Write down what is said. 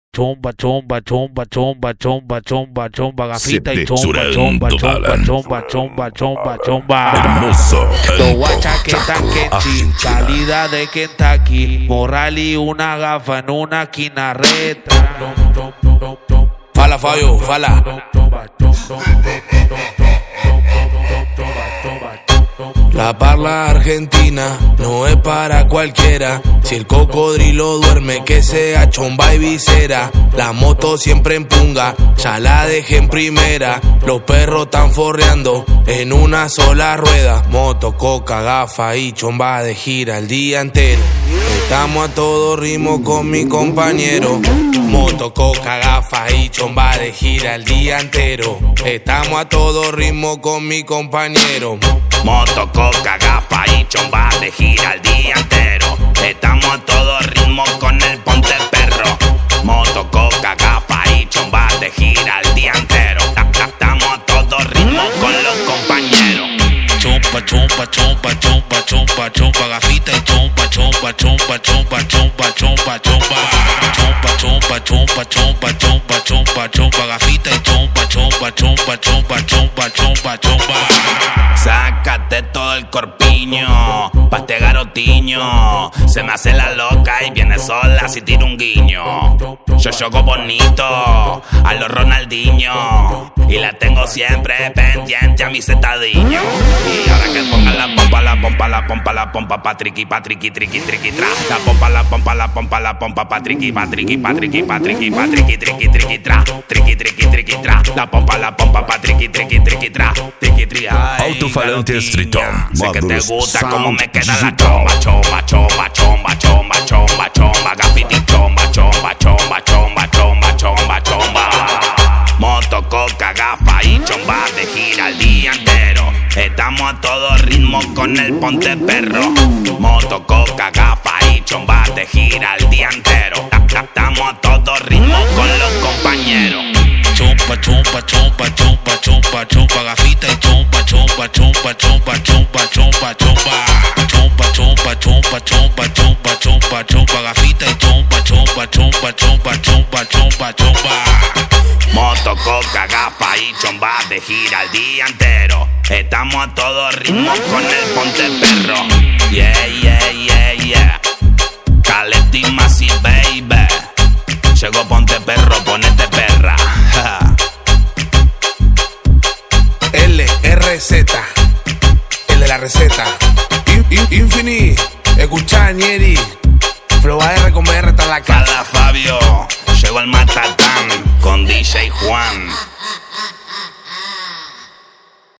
Chomba, chomba, chomba, chomba, chomba, chomba, chomba, gafita y chomba, Septesurento chomba, chomba, talent. chomba, chomba, chomba, chomba. Hermoso Dos talento. guachas que están Kenchi, salida de Kentucky, morral y una gafa en una esquina reta. Fala, Fabio, fala. La parla argentina no es para cualquiera. Si el cocodrilo duerme, que sea chomba y visera. La moto siempre en punga, ya la dejé en primera. Los perros están forreando en una sola rueda. Moto, coca, gafa y chomba de gira el día entero. Estamos a todo ritmo con mi compañero. Moto, coca, gafa y chomba de gira el día entero. Estamos a todo ritmo con mi compañero. Moto, coca, gafa y chomba de gira el día entero. Estamos a todo ritmo con el ponte perro. Moto, coca, gafa y chomba de gira el día entero. Estamos a todo ritmo con los compañeros. Chomba, chomba, chomba, chomba, chomba, chomba, gafita y chomba, chomba, chomba, chomba, chomba, chomba, chomba. Chomba, chomba, chomba, chomba, chomba, chomba, chomba, gafita y chomba, chomba, chomba, chomba, chomba, chomba, chomba. Sácate todo el corpiño, pa' este garotiño. Se me hace la loca y viene sola si tiro un guiño. Yo juego bonito, a los Ronaldinho. Y la tengo siempre pendiente a mi setadiño. Y ahora que ponga la pompa, la pompa, la pompa, la pompa, pa' triqui, triqui, triqui, tra. La pompa, la pompa, la pompa, la pompa, pa' triqui, triqui, triqui, triqui, triqui, tra. Triqui, triqui, triqui, tra. La pompa, pa' triqui, triqui, tra. Triqui, tri, ay. Alto-falante Streetón. Sé que te Módulos gusta como Sound me queda la Digital. chomba, chomba, chomba, chomba, chomba, chomba, chomba, gafiti chomba, chomba, chomba, chomba, chomba, chomba, chomba. Moto, coca, gafa y chomba de gira el día entero. Estamos a todo ritmo con el ponte perro. Moto, coca, gafa y chomba de gira el día entero. Estamos a todo ritmo con los compañeros. Chomba, chomba, chomba, chomba, chomba, chomba, gafita y chomba, chomba, chomba, chomba, chomba, chomba, chomba. Chomba, chomba, chomba, chomba, chomba, chomba, chomba, gafita y chomba, chomba, chomba, chomba, chomba, chomba, chomba. Moto, coca, gafa y chomba de gira el día entero. Estamos a todo ritmo con el ponte perro. Yeah, yeah, yeah, yeah. Caleti Massive, baby. Llegó ponte perro, ponete perra. LRZ, el de la receta. Infini, escucha Nieri. Flow AR con BR está en la casa. Fala Fabio, llegó el Matatán con DJ Juan.